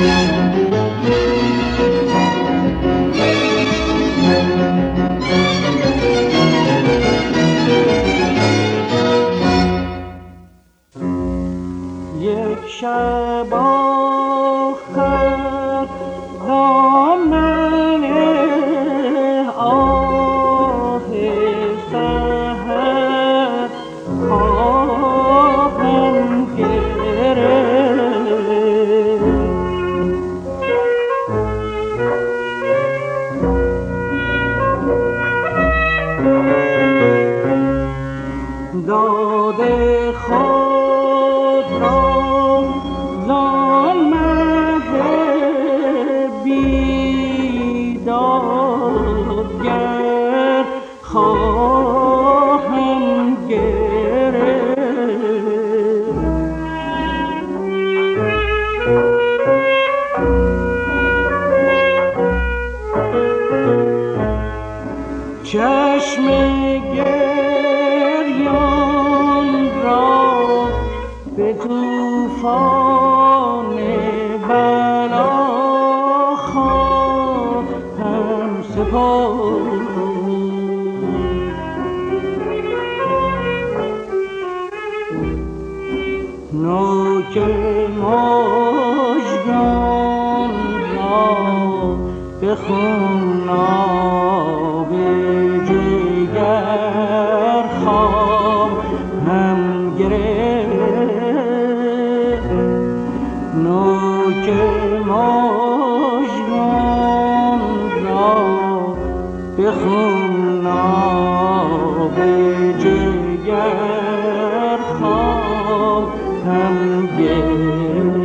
یک شب آخر دامن آه سحر خواهم گرفت، داده خود را زان مه بیدادگر خواهم گرفت. چشم گریان را به طوفان بلا خواهم سپرد، نوک مژگان را به خوناب جگر خواهم گرفت، نوک مژگان را به خوناب جگر خواهم گرفت.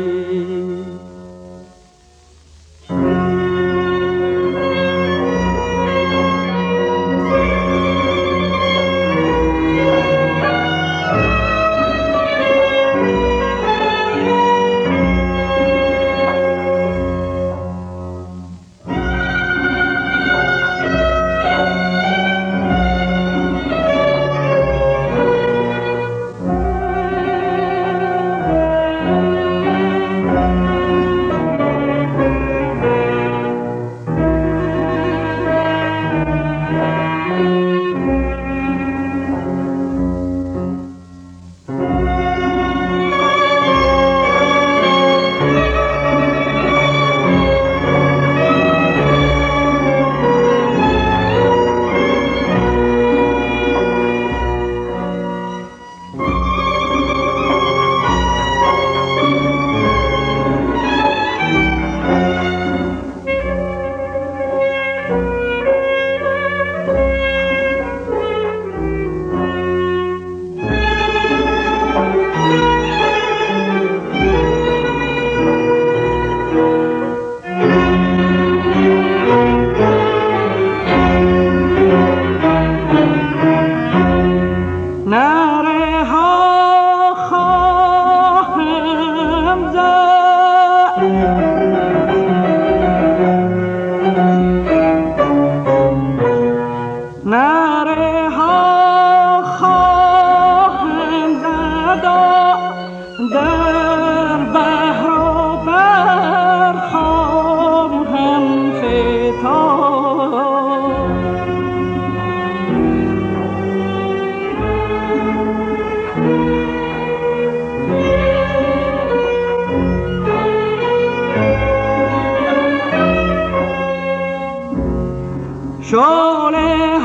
شعله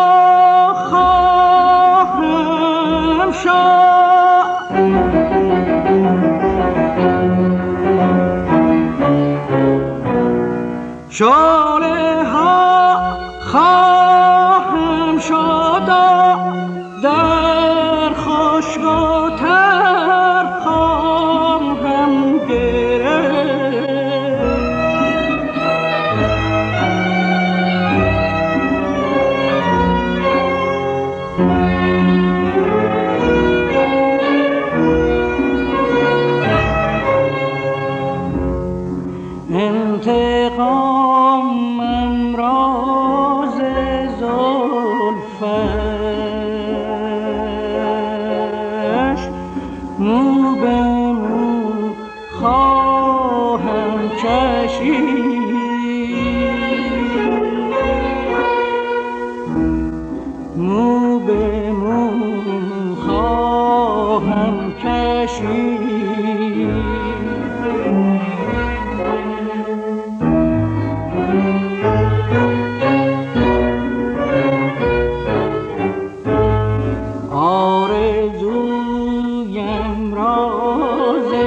ها خواهم شد، شعله ها خواهم شد، در خشک و تر خواهم گرفت. انتقامم راز زلفش مو به مو خواهم کشید مو به مو خواهم کشید آرزویم را ز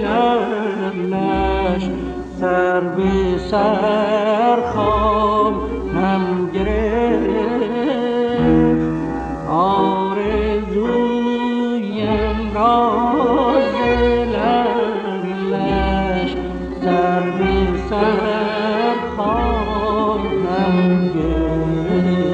لبش سر به سر خواهم گرفت آرزویم را ز لبش سر به سر خواهم گرفت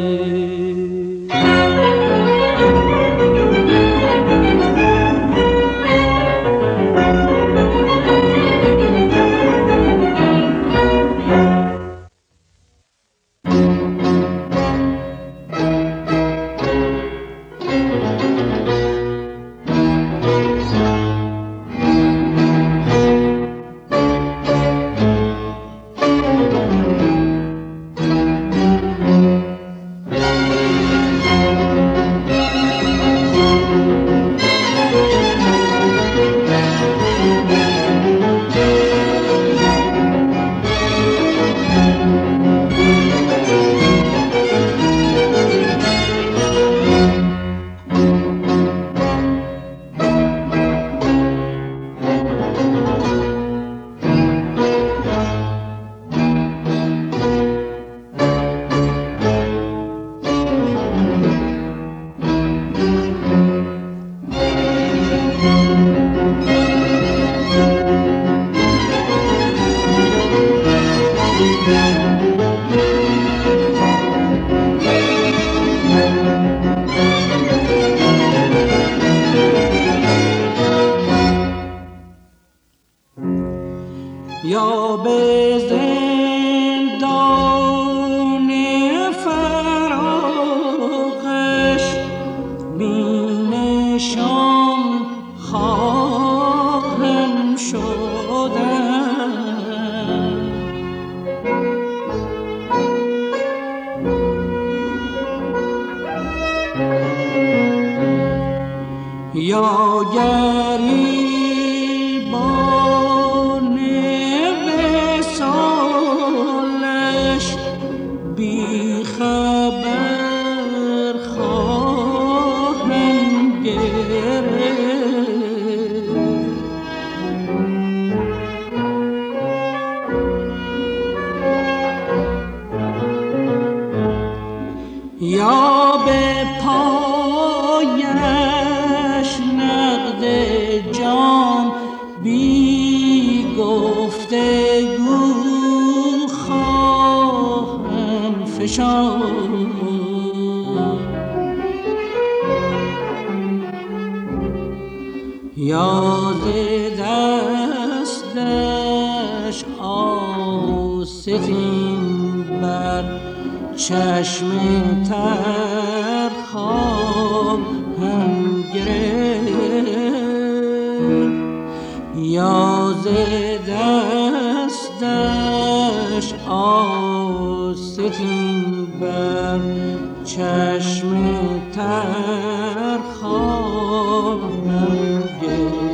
یا به زندان فراقش بینشان خواهم شدن یا گریبان وصالش بی خبر خواهم گرفت یا به پایش نقد جان بی گفتگو خواهم فشاند یا ز دستش آستین بر چشم تر خواهم گرفت یا ز دستش آستین بر چشم تر خواهم گرفت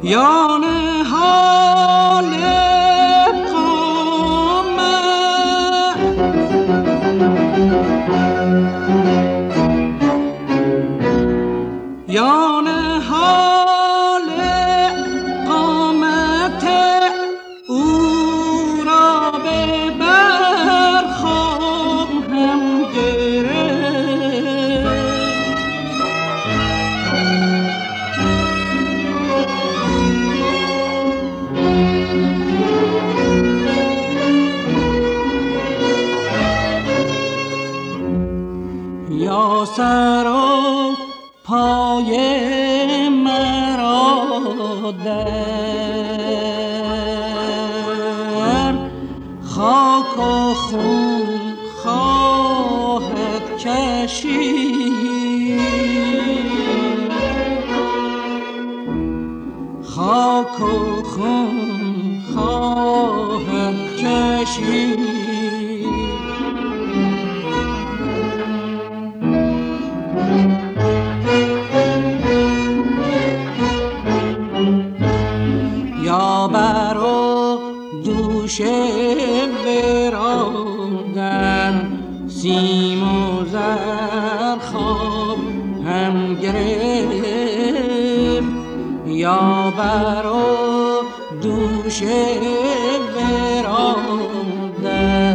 یا نهال قامت یا نهال قامت او را به بر خواهم گرفت یا سر و پای مرا در خاک و خون خواهد کشید خاک و خون خواهد کشید یا بر و دوش برادر سیم و زر خواب هم گرفت یا بر و دوش برادر